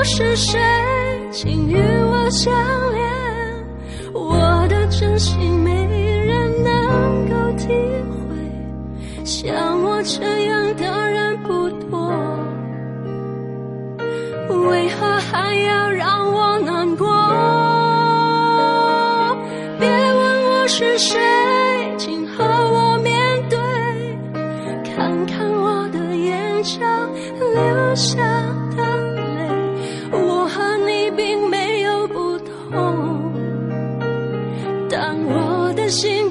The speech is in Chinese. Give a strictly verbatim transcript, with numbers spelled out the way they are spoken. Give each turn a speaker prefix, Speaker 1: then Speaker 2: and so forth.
Speaker 1: 是谁，请与我相连。我的真心没人能够体会，像我这样的人不多，为何还要让我难过？别问我是谁，请和我面对，看看我的眼角流下的泪，我和你并没有不同，但我的心